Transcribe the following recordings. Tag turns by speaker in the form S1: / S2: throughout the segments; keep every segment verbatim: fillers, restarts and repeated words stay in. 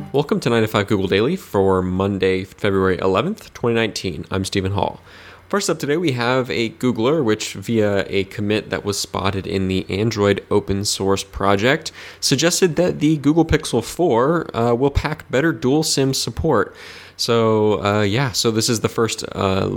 S1: Welcome to nine to five Google Daily for Monday, February eleventh, twenty nineteen. I'm Stephen Hall. First up today, we have a Googler, which via a commit that was spotted in the Android open source project, suggested that the Google Pixel four uh, will pack better dual SIM support. So, uh, yeah, so this is the first, uh,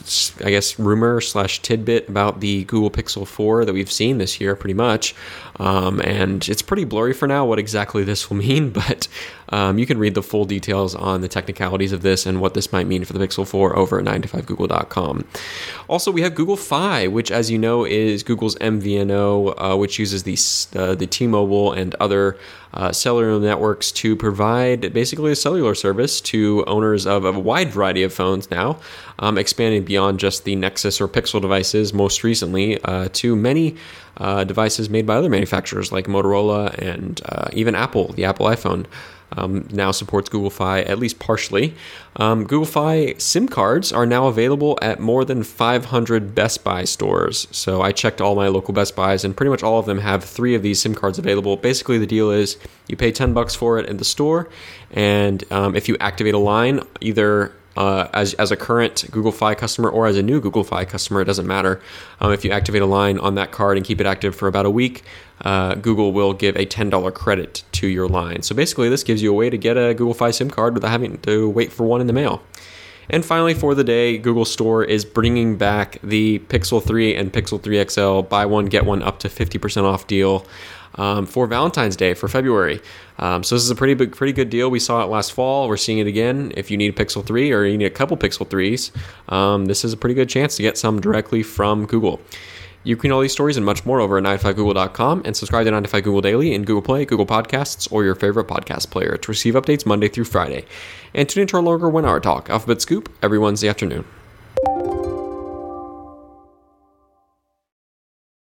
S1: I guess, rumor slash tidbit about the Google Pixel four that we've seen this year, pretty much. Um, and it's pretty blurry for now what exactly this will mean, but um, you can read the full details on the technicalities of this and what this might mean for the Pixel four over at nine to five google dot com. Also, we have Google Fi, which, as you know, is Google's M V N O, uh, which uses the, uh, the T-Mobile and other uh, cellular networks to provide basically a cellular service to owners of a wide variety of phones now, um, expanding beyond just the Nexus or Pixel devices most recently uh, to many uh, devices made by other manufacturers like Motorola and uh, even Apple. The Apple iPhone um, now supports Google Fi, at least partially. Um, Google Fi SIM cards are now available at more than five hundred Best Buy stores. So I checked all my local Best Buys, and pretty much all of them have three of these SIM cards available. Basically, the deal is you pay ten bucks for it in the store, and um, if you activate a line, either Uh, as as a current Google Fi customer or as a new Google Fi customer, it doesn't matter. Um, if you activate a line on that card and keep it active for about a week, uh, Google will give a ten dollars credit to your line. So basically, this gives you a way to get a Google Fi SIM card without having to wait for one in the mail. And finally, for the day, Google Store is bringing back the Pixel three and Pixel three X L buy one, get one up to fifty percent off deal um, for Valentine's Day for February. Um, so this is a pretty big, pretty good deal. We saw it last fall. We're seeing it again. If you need a Pixel three or you need a couple Pixel threes, um, this is a pretty good chance to get some directly from Google. You can read all these stories and much more over at nine to five google dot com and subscribe to nine to five Google Daily in Google Play, Google Podcasts, or your favorite podcast player to receive updates Monday through Friday. And tune into our longer one-hour talk, Alphabet Scoop, every Wednesday afternoon.